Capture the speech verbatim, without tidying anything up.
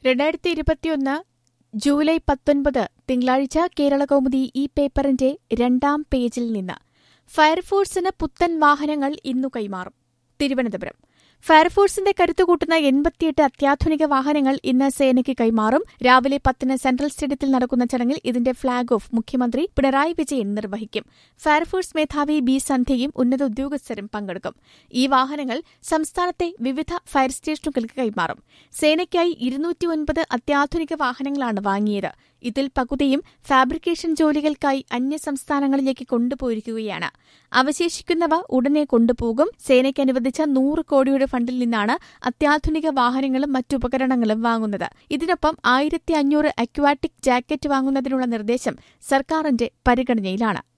രണ്ടായിരത്തി ഇരുപത്തിയൊന്ന് ജൂലൈ പത്തൊൻപത് തിങ്കളാഴ്ച കേരളകൗമുദി ഈ പേപ്പറിന്റെ രണ്ടാം പേജിൽ നിന്ന് ഫയർഫോഴ്സിന് പുത്തൻ വാഹനങ്ങൾ ഇന്നു കൈമാറും. തിരുവനന്തപുരം ഫയർഫോഴ്സിന്റെ കരുത്തുകൂട്ടുന്ന എൺപത്തിയെട്ട് അത്യാധുനിക വാഹനങ്ങൾ ഇന്ന് സേനയ്ക്ക് കൈമാറും. രാവിലെ പത്തിന് സെൻട്രൽ സ്റ്റേഡിയത്തിൽ നടക്കുന്ന ചടങ്ങിൽ ഇതിന്റെ ഫ്ളാഗ് ഓഫ് മുഖ്യമന്ത്രി പിണറായി വിജയൻ നിർവഹിക്കും. ഫയർഫോഴ്സ് മേധാവി ബി സന്ധ്യയും ഉന്നത ഉദ്യോഗസ്ഥരും പങ്കെടുക്കും. ഈ വാഹനങ്ങൾ സംസ്ഥാനത്തെ വിവിധ ഫയർ സ്റ്റേഷനുകൾക്ക് കൈമാറും. സേനയ്ക്കായി ഇരുന്നൂറ്റിയൊൻപത് അത്യാധുനിക വാഹനങ്ങളാണ് വാങ്ങിയത്. ഇതിൽ പകുതിയും ഫാബ്രിക്കേഷൻ ജോലികൾക്കായി അന്യസംസ്ഥാനങ്ങളിലേക്ക് കൊണ്ടുപോയിരിക്കുകയാണ്. അവശേഷിക്കുന്നവ ഉടനെ കൊണ്ടുപോകും. സേനയ്ക്ക് അനുവദിച്ച നൂറ് കോടിയുടെ ഫണ്ടിൽ നിന്നാണ് അത്യാധുനിക വാഹനങ്ങളും മറ്റുപകരണങ്ങളും വാങ്ങുന്നത്. ഇതിനൊപ്പം ആയിരത്തി അഞ്ഞൂറ് അക്വാട്ടിക് ജാക്കറ്റ് വാങ്ങുന്നതിനുള്ള നിർദ്ദേശം സർക്കാരിന്റെ പരിഗണനയിലാണ്.